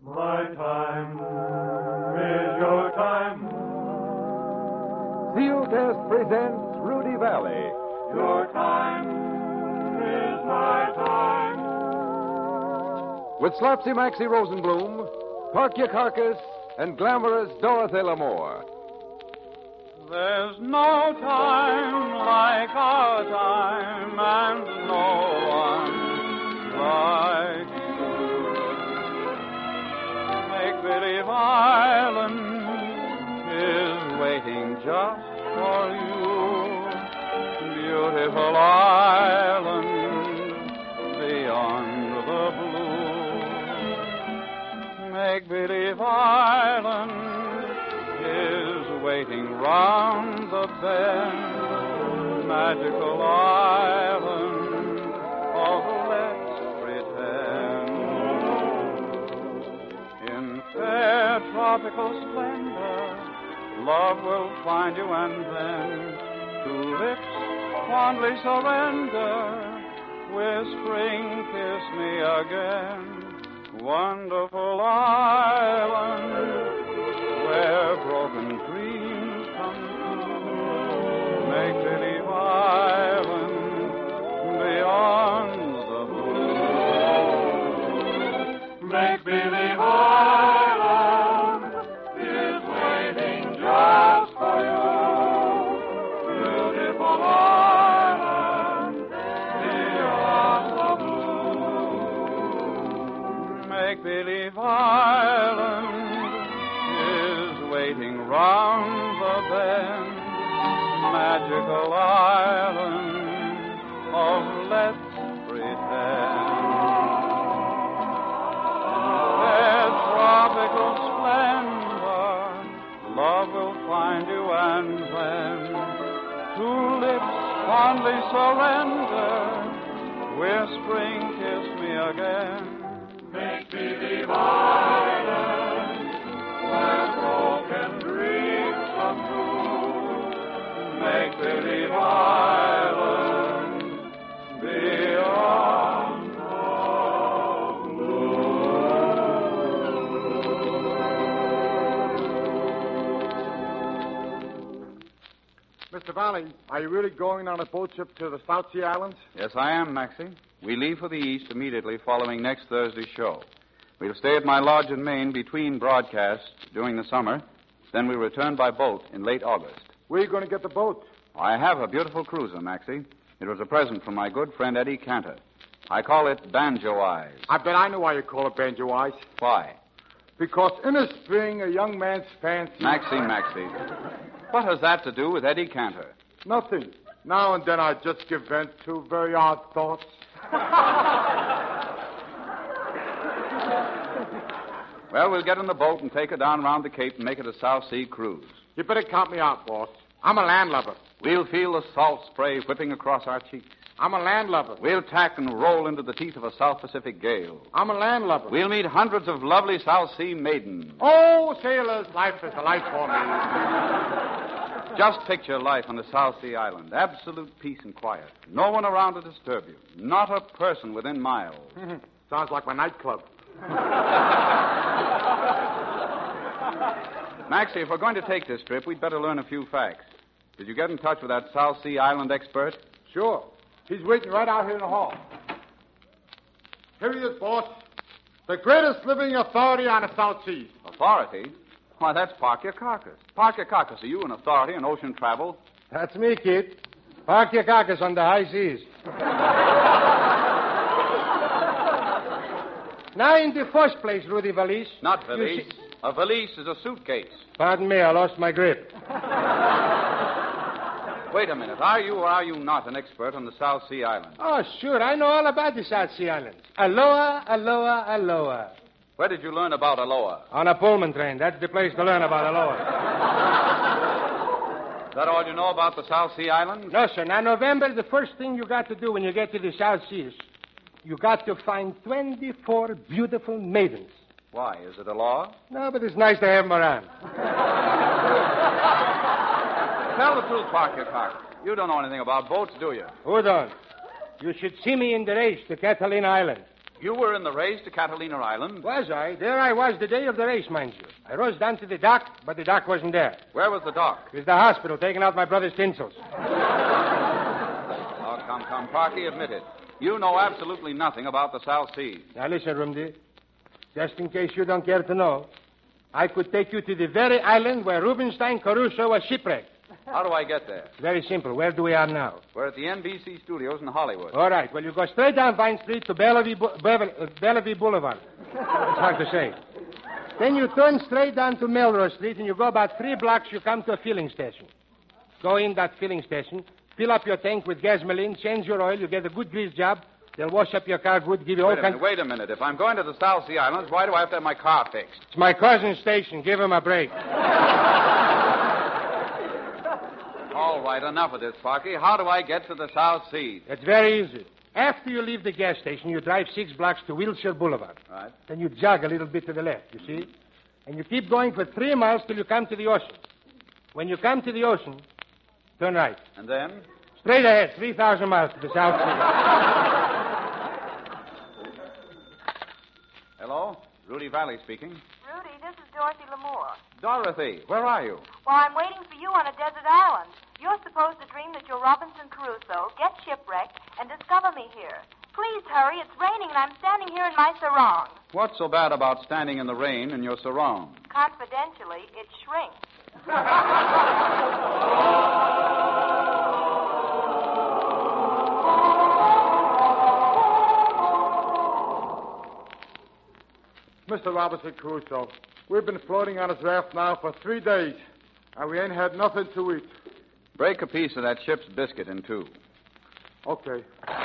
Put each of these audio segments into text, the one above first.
My time is your time. Seal Test presents Rudy Valley. Your time is my time. With Slapsy Maxie Rosenblum, Parkia Carcass, and glamorous Dorothy Lamour. There's no time like our time, and no one like you. Make-believe Island is waiting just for you. Beautiful island beyond the blue. Make-believe Island is waiting round the bend. Magical island of let's pretend. In fair tropical splendor, love will find you, and then tulips fondly surrender. Whispering, kiss me again. Wonderful island where broken dreams come true. Make-believe island beyond the blue. Make-believe island is waiting just for you. Beautiful island beyond the blue. Make-believe island waiting round the bend, magical island of let's pretend. Their tropical splendor, love will find you, and then tulips fondly surrender. Whispering, kiss me again. Make-believe island where broken dreams come true. Make-believe island beyond the blue. Mr. Valley, are you really going on a boat trip to the South Sea Islands? Yes, I am, Maxie. We leave for the East immediately following next Thursday's show. We'll stay at my lodge in Maine between broadcasts during the summer. Then we return by boat in late August. Where are you going to get the boat? I have a beautiful cruiser, Maxie. It was a present from my good friend Eddie Cantor. I call it Banjo Eyes. I bet I know why you call it Banjo Eyes. Why? Because in the spring, a young man's fancy... Maxie. What has that to do with Eddie Cantor? Nothing. Now and then I just give vent to very odd thoughts. Well, we'll get in the boat and take her down around the Cape and make it a South Sea cruise. You better count me out, boss. I'm a landlubber. We'll feel the salt spray whipping across our cheeks. I'm a landlubber. We'll tack and roll into the teeth of a South Pacific gale. I'm a landlubber. We'll meet hundreds of lovely South Sea maidens. Oh, sailors, life is a life for me. Just picture life on the South Sea Island. Absolute peace and quiet. No one around to disturb you. Not a person within miles. Sounds like my nightclub. Maxie, if we're going to take this trip, we'd better learn a few facts. Did you get in touch with that South Sea Island expert? Sure. He's waiting right out here in the hall. Here he is, boss. The greatest living authority on the South Seas. Authority? Why, that's Parkia Carcass. Parkia Carcass, are you an authority on ocean travel? That's me, kid. Parkia Carcass on the high seas. Now, in the first place, Rudy Valise. Not valise. A valise is a suitcase. Pardon me, I lost my grip. Wait a minute. Are you or are you not an expert on the South Sea Islands? Oh, sure. I know all about the South Sea Islands. Aloha, aloha, aloha. Where did you learn about aloha? On a Pullman train. That's the place to learn about aloha. Is that all you know about the South Sea Islands? No, sir. Now, November, the first thing you got to do when you get to the South Seas, you got to find 24 beautiful maidens. Why? Is it a law? No, but it's nice to have them around. Tell the truth, Parker Carcass. You don't know anything about boats, do you? Hold on. You should see me in the race to Catalina Island. You were in the race to Catalina Island. Was I? There I was the day of the race, mind you. I rose down to the dock, but the dock wasn't there. Where was the dock? It was the hospital, taking out my brother's tinsels. Oh, come, Parky, admit it. You know absolutely nothing about the South Seas. Now listen, Rumdy. Just in case you don't care to know, I could take you to the very island where Rubinstein Caruso was shipwrecked. How do I get there? Very simple. Where do we are now? We're at the NBC studios in Hollywood. All right. Well, you go straight down Vine Street to Bellevue Boulevard. It's hard to say. Then you turn straight down to Melrose Street, and you go about 3 blocks, you come to a filling station. Go in that filling station, fill up your tank with gasoline, change your oil, you get a good grease job. They'll wash up your car good, give you all kinds... Wait a minute. If I'm going to the South Sea Islands, why do I have to have my car fixed? It's my cousin's station. Give him a break. All right, enough of this, Parky. How do I get to the South Seas? It's very easy. After you leave the gas station, you drive 6 blocks to Wilshire Boulevard. Right. Then you jog a little bit to the left, you see? And you keep going for 3 miles till you come to the ocean. When you come to the ocean, turn right. And then? Straight ahead, 3,000 miles to the South Sea. Hello? Rudy Valley speaking. Rudy, this is Dorothy Lamour. Dorothy, where are you? Well, I'm waiting for you on a desert island. You're supposed to dream that you're Robinson Crusoe, get shipwrecked, and discover me here. Please hurry. It's raining, and I'm standing here in my sarong. What's so bad about standing in the rain in your sarong? Confidentially, it shrinks. Mr. Robinson Crusoe, we've been floating on this raft now for 3 days, and we ain't had nothing to eat. Break a piece of that ship's biscuit in 2. Okay.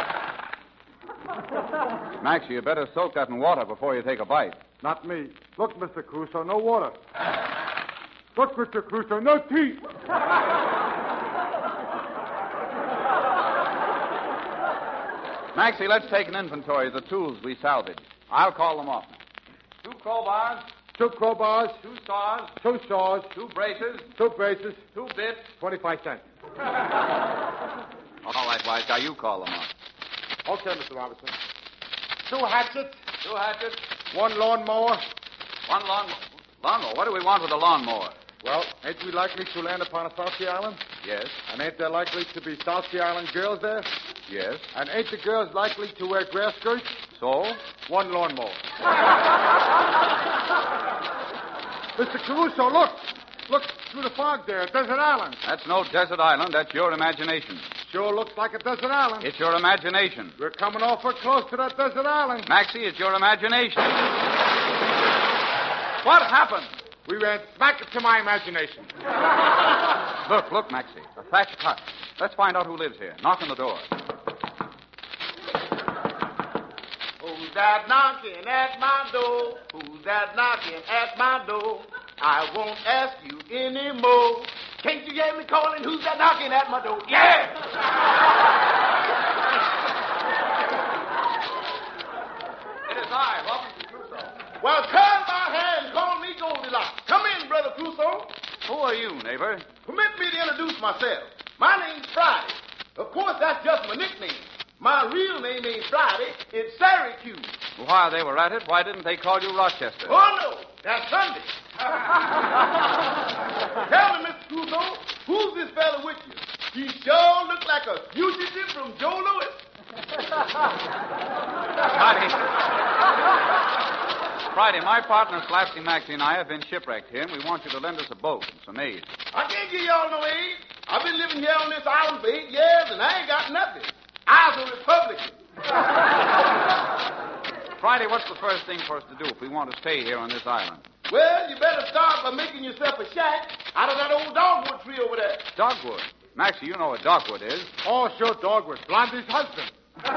Max, you better soak that in water before you take a bite. Not me. Look, Mr. Crusoe, no water. Look, Mr. Crusoe, no teeth. Maxie, let's take an inventory of the tools we salvaged. I'll call them off. 2 crowbars, 2 crowbars, 2 saws, 2 saws, 2 braces, 2 braces, 2 bits. 25 cents. All right, wise guy, you call them off. Okay, Mr. Robinson. 2 hatchets, 2 hatchets, 1 lawnmower. 1 lawnmower. What do we want with a lawnmower? Well, ain't we likely to land upon a South Sea Island? Yes. And ain't there likely to be South Sea Island girls there? Yes. And ain't the girls likely to wear grass skirts? So? 1 lawnmower. Mr. Caruso, look. Look through the fog there, a desert island. That's no desert island. That's your imagination. Sure looks like a desert island. It's your imagination. We're coming awful close to that desert island. Maxie, it's your imagination. What happened? We ran smack into my imagination. Look, Maxie. A thatched hut. Let's find out who lives here. Knock on the door. Who's that knocking at my door? Who's that knocking at my door? I won't ask you anymore. Can't you hear me calling? Who's that knocking at my door? Yeah! It is I, Robinson Crusoe. Well, turn my hand. Call me Goldilocks. Come in, Brother Crusoe. Who are you, neighbor? Permit me to introduce myself. My name's Friday. Of course, that's just my nickname. My real name ain't Friday. It's Syracuse. While they were at it, why didn't they call you Rochester? Oh, no. That's Sunday. Tell me, Mr. Crusoe, who's this fella with you? He sure looks like a fugitive from Joe Louis. Friday, my partner Slapsy Maxie and I have been shipwrecked here, and we want you to lend us a boat and some aid. I can't give y'all no aid. I've been living here on this island for 8 years, and I ain't got nothing. I was a Republican. Friday, what's the first thing for us to do if we want to stay here on this island? Well, you better start by making yourself a shack out of that old dogwood tree over there. Dogwood. Maxie, you know what dogwood is. Oh, sure, dogwood. Blondie's husband.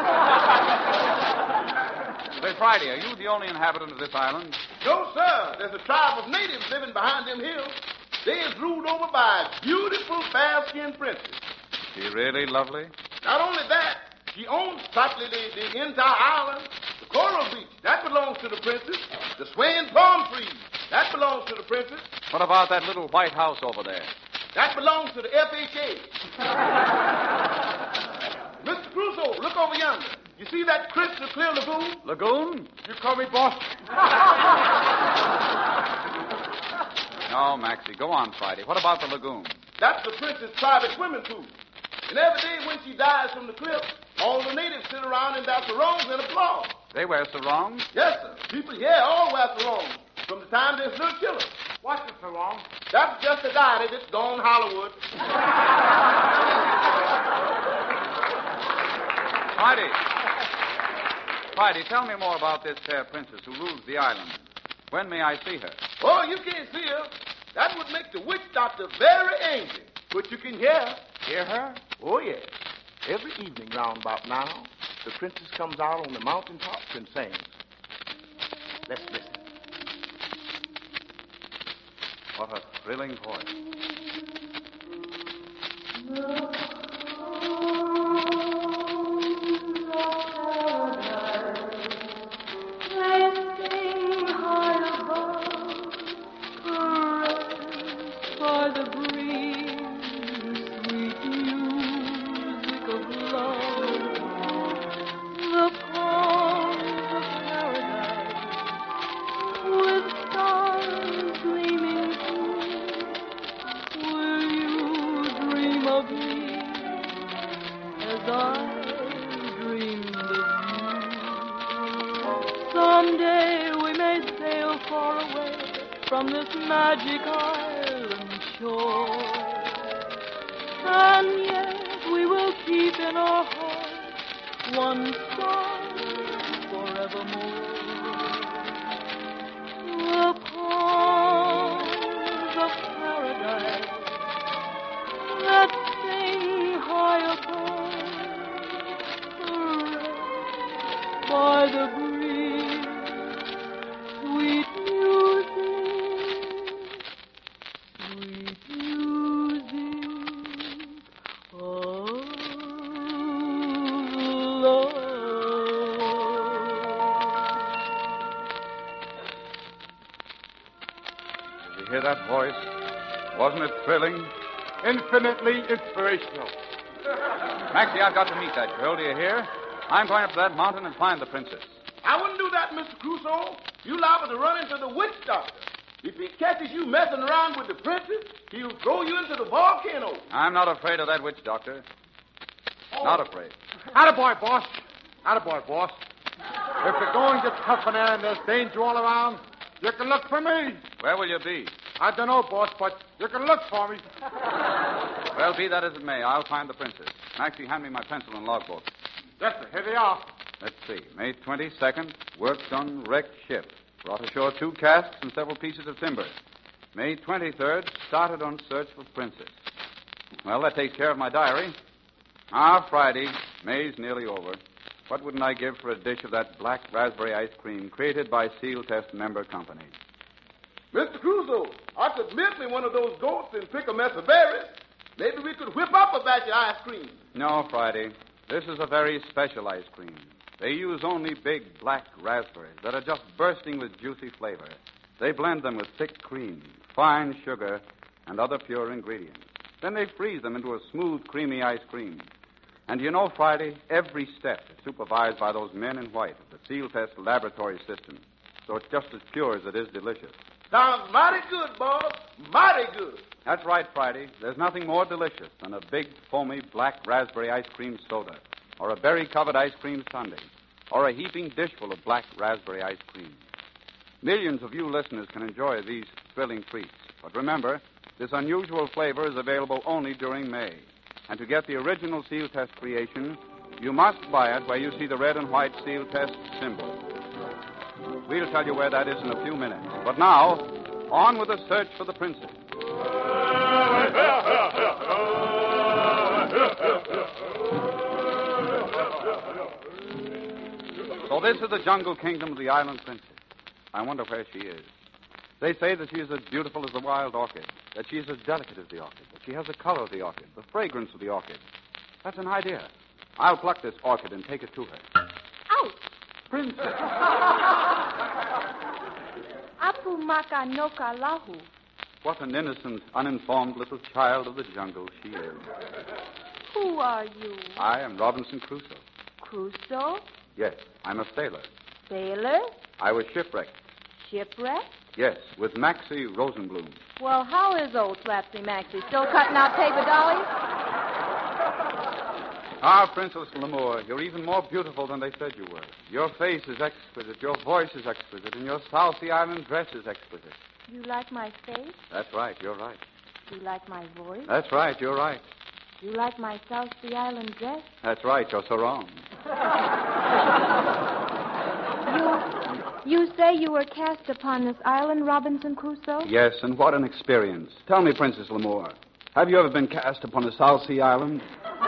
Say, Friday, are you the only inhabitant of this island? No, sir. There's a tribe of natives living behind them hills. They is ruled over by a beautiful, fair-skinned princess. She really lovely? Not only that, she owns practically the entire island. The coral beach, that belongs to the princess. The swaying palm trees, that belongs to the princess. What about that little white house over there? That belongs to the FHA. Mr. Crusoe, look over yonder. You see that crystal clear lagoon? Lagoon? You call me boss? No, Maxie. Go on, Friday. What about the lagoon? That's the princess' private swimming pool. And every day when she dies from the cliff, all the natives sit around in their sarongs and applaud. They wear sarongs? Yes, sir. People here all wear sarongs from the time they're little children. What's the sarong? That's just a diary that's gone Hollywood. Friday, tell me more about this fair princess who rules the island. When may I see her? Oh, you can't see her. That would make the witch doctor very angry. But you can hear her. Hear her? Oh, yes. Every evening round about now, the princess comes out on the mountaintops and sings. Let's listen. What a thrilling voice. Someday we may sail far away from this magic island shore. And yet we will keep in our hearts one song forevermore. The palms of paradise that sing high above, by the breeze, sweet music of love. Did you hear that voice? Wasn't it thrilling? Infinitely inspirational. Maxie, I've got to meet that girl. Do you hear? I'm going up to that mountain and find the princess. I wouldn't do that, Mr. Crusoe. You liable to run into the witch doctor. If he catches you messing around with the princess, he'll throw you into the volcano. I'm not afraid of that witch doctor. Not afraid. Attaboy, boss. Attaboy, boss. If the going gets tough in there and there's danger all around, you can look for me. Where will you be? I don't know, boss, but you can look for me. Well, be that as it may, I'll find the princess. Maxie, hand me my pencil and logbook. Yes, sir. Here they are. Let's see. May 22nd, worked on wrecked ship. Brought ashore 2 casks and several pieces of timber. May 23rd, started on search for princess. Well, that takes care of my diary. Friday. May's nearly over. What wouldn't I give for a dish of that black raspberry ice cream created by Seal Test Member Company? Mr. Crusoe, I could milk me one of those goats and pick a mess of berries. Maybe we could whip up a batch of ice cream. No, Friday. This is a very special ice cream. They use only big black raspberries that are just bursting with juicy flavor. They blend them with thick cream, fine sugar, and other pure ingredients. Then they freeze them into a smooth, creamy ice cream. And you know, Friday, every step is supervised by those men in white of the Seal Test laboratory system. So it's just as pure as it is delicious. Sounds mighty good, boss. Mighty good. That's right, Friday. There's nothing more delicious than a big, foamy black raspberry ice cream soda, or a berry-covered ice cream sundae, or a heaping dishful of black raspberry ice cream. Millions of you listeners can enjoy these thrilling treats. But remember, this unusual flavor is available only during May. And to get the original Seal Test creation, you must buy it where you see the red and white Seal Test symbol. We'll tell you where that is in a few minutes. But now, on with the search for the princess. So this is the jungle kingdom of the island princess. I wonder where she is. They say that she is as beautiful as the wild orchid, that she is as delicate as the orchid, that she has the color of the orchid, the fragrance of the orchid. That's an idea. I'll pluck this orchid and take it to her. Ouch! Princess! Apu maka noka lahu. What an innocent, uninformed little child of the jungle she is. Who are you? I am Robinson Crusoe. Crusoe? Yes, I'm a sailor. Sailor? I was shipwrecked. Shipwreck? Yes, with Maxie Rosenblum. Well, how is old Slapsy Maxie? Still cutting out paper dollies? Ah, Princess Lemoore, you're even more beautiful than they said you were. Your face is exquisite, your voice is exquisite, and your South Sea Island dress is exquisite. You like my face? That's right, you're right. You like my voice? That's right, you're right. You like my South Sea Island dress? That's right, you're so wrong. You say you were cast upon this island, Robinson Crusoe? Yes, and what an experience. Tell me, Princess Lemoore, have you ever been cast upon a South Sea Island?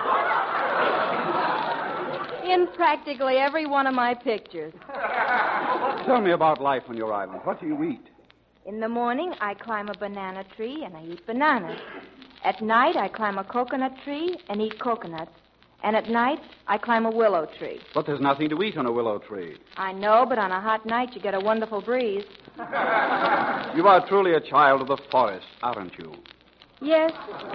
In practically every one of my pictures. Tell me about life on your island. What do you eat? In the morning, I climb a banana tree and I eat bananas. At night, I climb a coconut tree and eat coconuts. And at night, I climb a willow tree. But there's nothing to eat on a willow tree. I know, but on a hot night, you get a wonderful breeze. You are truly a child of the forest, aren't you? Yes.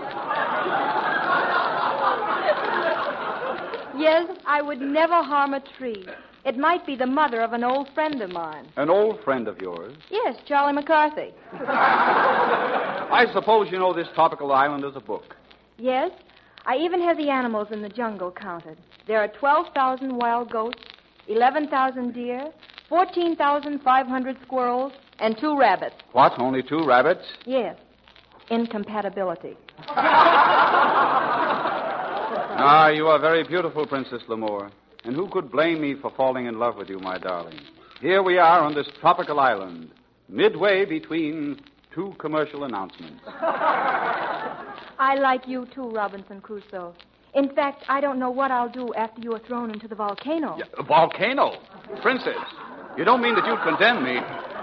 Yes, I would never harm a tree. It might be the mother of an old friend of mine. An old friend of yours? Yes, Charlie McCarthy. I suppose you know this tropical island is a book. Yes, I even have the animals in the jungle counted. There are 12,000 wild goats, 11,000 deer, 14,500 squirrels, and 2 rabbits. What, only 2 rabbits? Yes, incompatibility. Ah, you are very beautiful, Princess Lemoore. And who could blame me for falling in love with you, my darling? Here we are on this tropical island, midway between 2 commercial announcements. I like you too, Robinson Crusoe. In fact, I don't know what I'll do after you are thrown into the volcano. A volcano? Princess, you don't mean that you'd condemn me.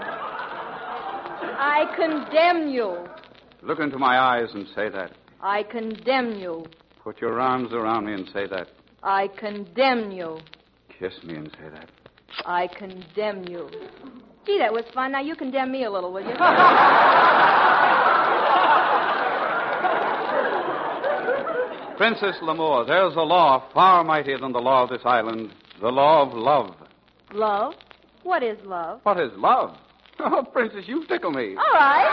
I condemn you. Look into my eyes and say that. I condemn you. Put your arms around me and say that. I condemn you. Kiss me and say that. I condemn you. Gee, that was fun. Now you condemn me a little, will you? Princess Lemoore, there's a law far mightier than the law of this island. The law of love. Love? What is love? What is love? Oh, Princess, you tickle me. All right.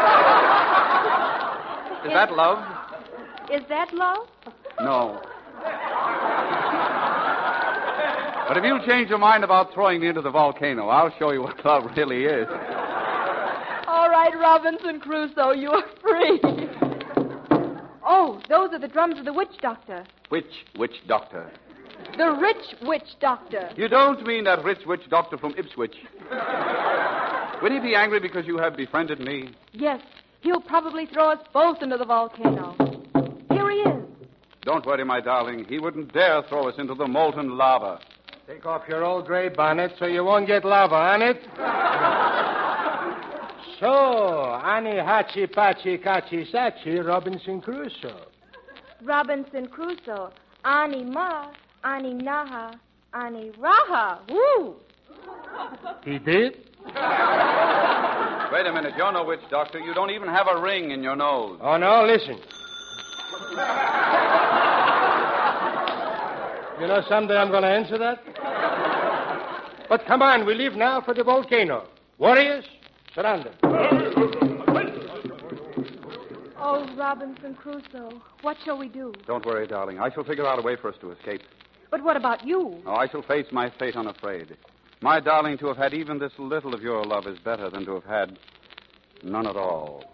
Is that love? Is that love? No. But if you change your mind about throwing me into the volcano, I'll show you what love really is. All right, Robinson Crusoe, you are free. Oh, those are the drums of the witch doctor. Which witch doctor? The rich witch doctor. You don't mean that rich witch doctor from Ipswich. Will he be angry because you have befriended me? Yes, he'll probably throw us both into the volcano. Here he is. Don't worry, my darling. He wouldn't dare throw us into the molten lava. Take off your old gray bonnet so you won't get lava on it. So, Ani Hachi Pachi Kachi Sachi Robinson Crusoe. Robinson Crusoe. Ani Ma, Ani Naha, Ani Raha. Woo! He did? Wait a minute. You're no witch doctor. You don't even have a ring in your nose. Oh, no, listen. You know, someday I'm going to answer that. But come on, we leave now for the volcano. Warriors, surround them. Oh, Robinson Crusoe, what shall we do? Don't worry, darling. I shall figure out a way for us to escape. But what about you? Oh, I shall face my fate unafraid. My darling, to have had even this little of your love is better than to have had none at all.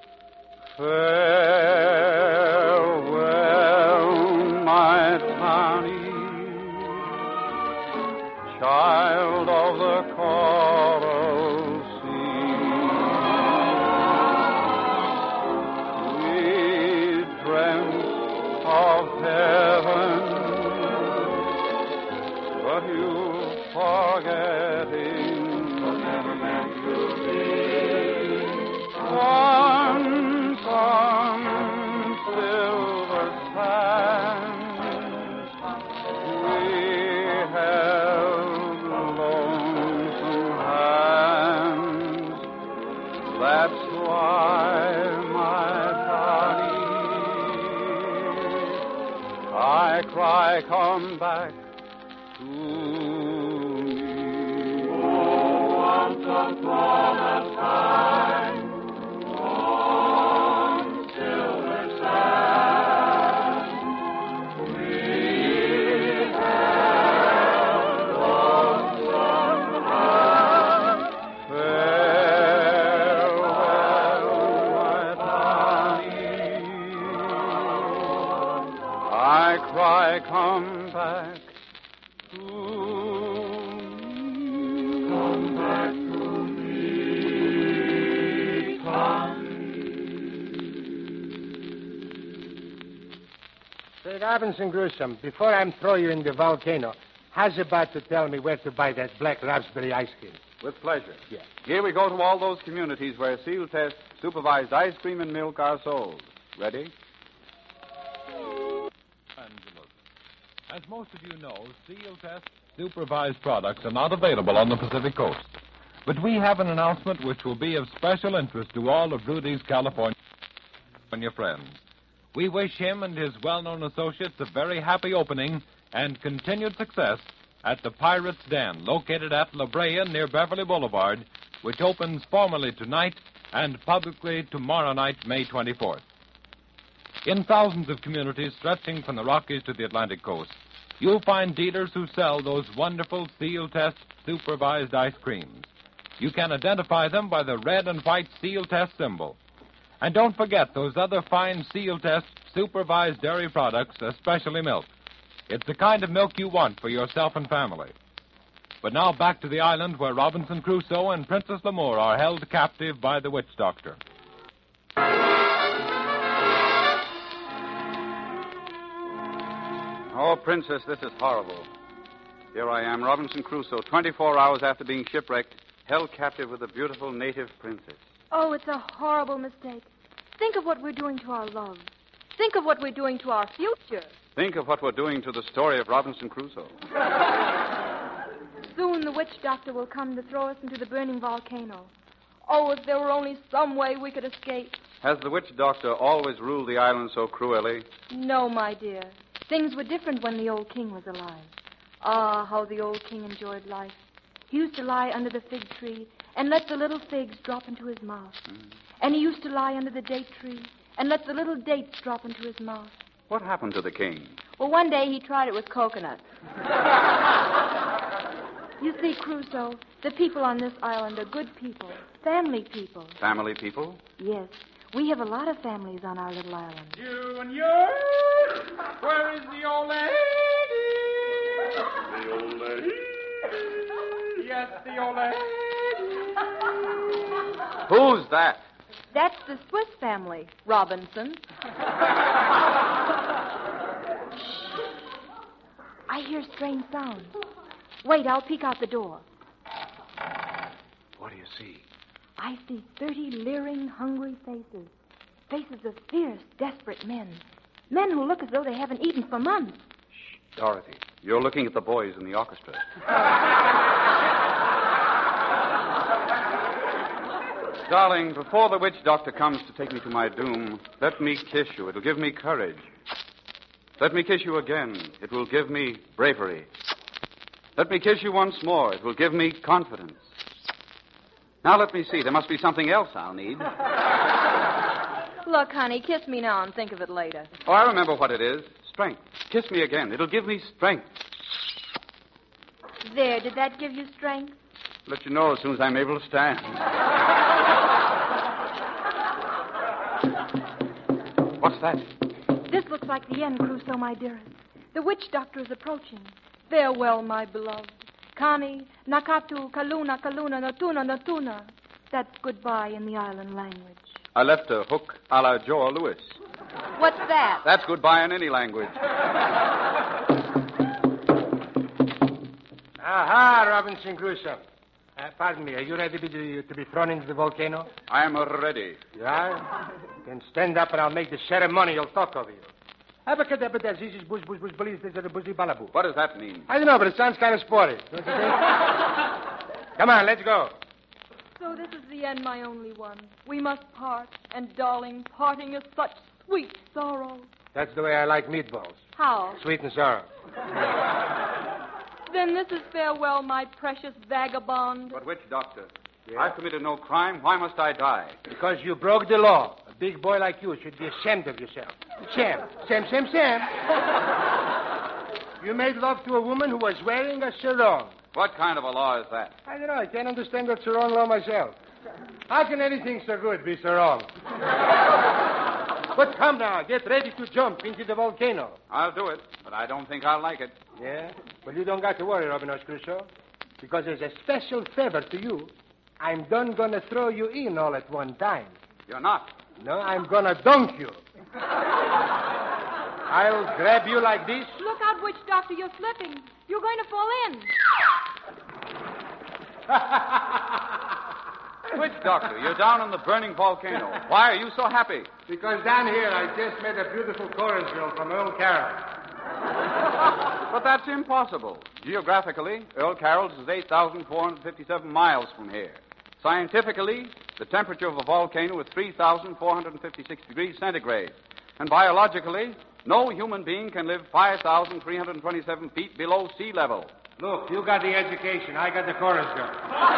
Farewell, my Tani, child of the coral sea. We dreamt of heaven, but you forgetting me. Once on silver sands, we held lonesome hands. That's why, my darling, I cry, come back. Oh, once upon a time, on silver sand, we held lonesome hands. Farewell, my Connie. I cry, come back to me. Come back to me, Say, Robinson Crusoe, before I'm throw you in the volcano, how's about to tell me where to buy that black raspberry ice cream? With pleasure. Yeah. Here we go to all those communities where seal test supervised ice cream and milk are sold. Ready? Angeles. As most of you know, Seal Test supervised products are not available on the Pacific Coast. But we have an announcement which will be of special interest to all of Rudy's California friends. We wish him and his well-known associates a very happy opening and continued success at the Pirate's Den, located at La Brea near Beverly Boulevard, which opens formally tonight and publicly tomorrow night, May 24th. In thousands of communities stretching from the Rockies to the Atlantic coast, you'll find dealers who sell those wonderful Seal Test supervised ice creams. You can identify them by the red and white Seal Test symbol. And don't forget those other fine Seal Test supervised dairy products, especially milk. It's the kind of milk you want for yourself and family. But now back to the island where Robinson Crusoe and Princess L'Amour are held captive by the witch doctor. Oh, Princess, this is horrible. Here I am, Robinson Crusoe, 24 hours after being shipwrecked, held captive with a beautiful native princess. Oh, it's a horrible mistake. Think of what we're doing to our love. Think of what we're doing to our future. Think of what we're doing to the story of Robinson Crusoe. Soon the witch doctor will come to throw us into the burning volcano. Oh, if there were only some way we could escape. Has the witch doctor always ruled the island so cruelly? No, my dear. Things were different when the old king was alive. Ah, how the old king enjoyed life. He used to lie under the fig tree and let the little figs drop into his mouth. And he used to lie under the date tree and let the little dates drop into his mouth. What happened to the king? Well, one day he tried it with coconuts. You see, Crusoe, the people on this island are good people, family people. Family people? Yes, we have a lot of families on our little island. You and yours, where is the old lady? The old lady? Yes, the old lady. Who's that? That's the Swiss family, Robinson. I hear strange sounds. Wait, I'll peek out the door. What do you see? I see 30 leering, hungry faces. Faces of fierce, desperate men. Men who look as though they haven't eaten for months. Shh, Dorothy. You're looking at the boys in the orchestra. Darling, before the witch doctor comes to take me to my doom, let me kiss you. It'll give me courage. Let me kiss you again. It will give me bravery. Let me kiss you once more. It will give me confidence. Now let me see. There must be something else I'll need. Look, honey, kiss me now and think of it later. Oh, I remember what it is. Strength. Kiss me again. It'll give me strength. There, did that give you strength? Let you know as soon as I'm able to stand. What's that? This looks like the end, Crusoe, my dearest. The witch doctor is approaching. Farewell, my beloved. Kani, Nakatu, Kaluna, Kaluna, Natuna, Natuna. That's goodbye in the island language. I left a hook a la Joe Louis. What's that? That's goodbye in any language. Aha, Robinson Crusoe. Pardon me, are you ready to be thrown into the volcano? I'm ready. You are? Then stand up and I'll make the ceremonial talk over you. What does that mean? I don't know, but it sounds kind of sporty. Don't you think? Come on, let's go. So this is the end, my only one. We must part, and darling, parting is such sweet sorrow. That's the way I like meatballs. How? Sweet and sour. Then this is farewell, my precious vagabond. But which doctor? I've committed no crime. Why must I die? Because you broke the law. A big boy like you should be ashamed of yourself. Sam. You made love to a woman who was wearing a sarong. What kind of a law is that? I don't know. I can't understand that sarong law myself. How can anything so good be so wrong? But come now, get ready to jump into the volcano. I'll do it, but I don't think I'll like it. Yeah? Well, you don't got to worry, Robinson Crusoe, because there's a special favor to you. I'm done gonna throw you in all at one time. You're not. No, I'm gonna dunk you. I'll grab you like this. Look out, witch doctor, you're slipping. You're going to fall in. Witch doctor, you're down in the burning volcano. Why are you so happy? Because down here I just met a beautiful chorus girl from Earl Carroll. But that's impossible. Geographically, Earl Carroll's is 8,457 miles from here. Scientifically, the temperature of a volcano is 3,456 degrees centigrade. And biologically, no human being can live 5,327 feet below sea level. Look, you got the education. I got the chorus girl.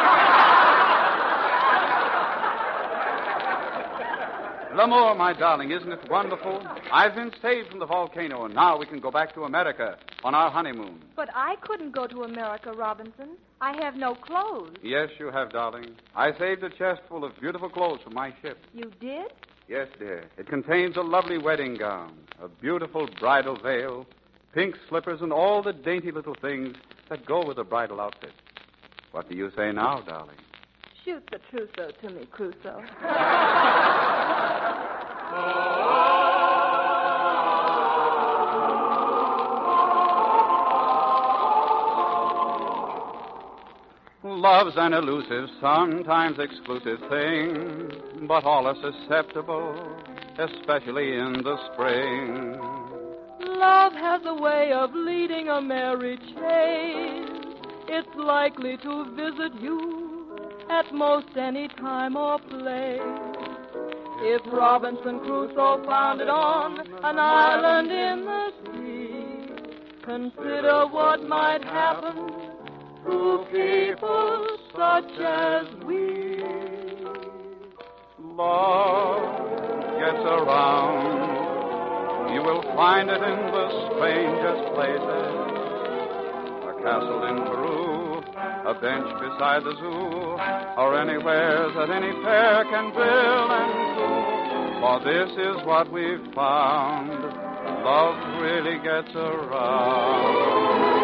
L'amour, my darling, isn't it wonderful? I've been saved from the volcano, and now we can go back to America on our honeymoon. But I couldn't go to America, Robinson. I have no clothes. Yes, you have, darling. I saved a chest full of beautiful clothes for my ship. You did? Yes, dear. It contains a lovely wedding gown, a beautiful bridal veil, pink slippers, and all the dainty little things that go with a bridal outfit. What do you say now, darling? Shoot the trousseau to me, Crusoe. Love's an elusive, sometimes exclusive thing, but all are susceptible, especially in the spring. Love has a way of leading a merry chase. It's likely to visit you at most any time or place. If Robinson Crusoe found it on an island in the sea, consider what might happen to people such as we. Love gets around. You will find it in the strangest places. A castle in Peru, a bench beside the zoo, or anywhere that any pair can build and do. For this is what we've found. Love really gets around.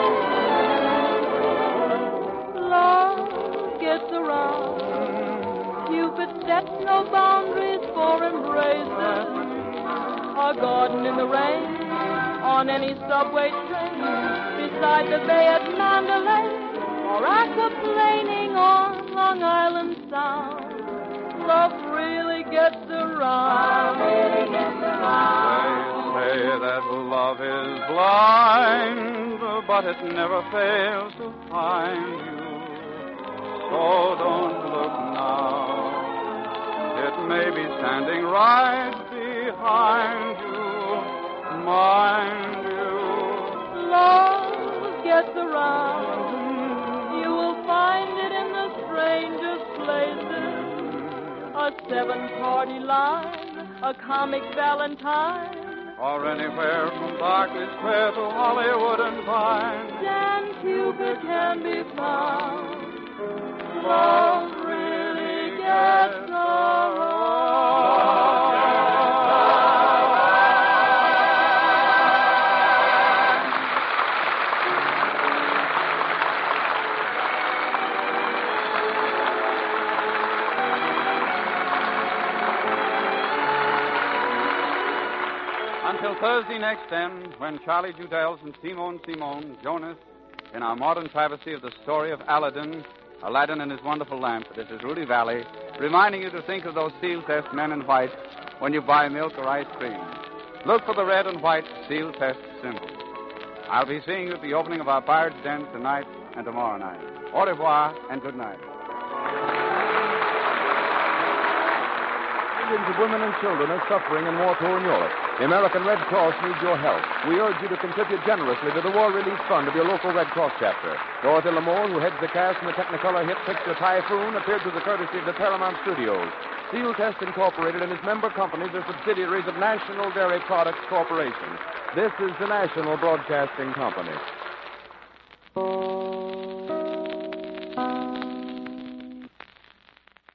Love gets around. Cupid sets no boundaries for embraces. A garden in the rain, on any subway train, beside the bay at Mandalay, or aquaplaning on Long Island Sound. Love really gets around. They say that love is blind, but it never fails to find you. So don't look now. It may be standing right behind you. Mind you. Love gets around. You will find it in the strangest places. A 7-party line, a comic valentine, Or anywhere from Berkeley Square to Hollywood and Vine. Dan Cupid can be found. Love really gets around. Until Thursday next then, when Charlie Judels and Simone join us in our modern travesty of the story of Aladdin and his wonderful lamp. This is Rudy Valley, reminding you to think of those Seal Test men in white when you buy milk or ice cream. Look for the red and white Seal Test symbol. I'll be seeing you at the opening of our Pirate's Den tonight and tomorrow night. Au revoir and good night. millions of women and children are suffering in war-torn Europe. The American Red Cross needs your help. We urge you to contribute generously to the War Relief Fund of your local Red Cross chapter. Dorothy Lamour, who heads the cast in the Technicolor hit picture Typhoon, appeared through the courtesy of the Paramount Studios. Seal Test Incorporated and its member companies are subsidiaries of National Dairy Products Corporation. This is the National Broadcasting Company.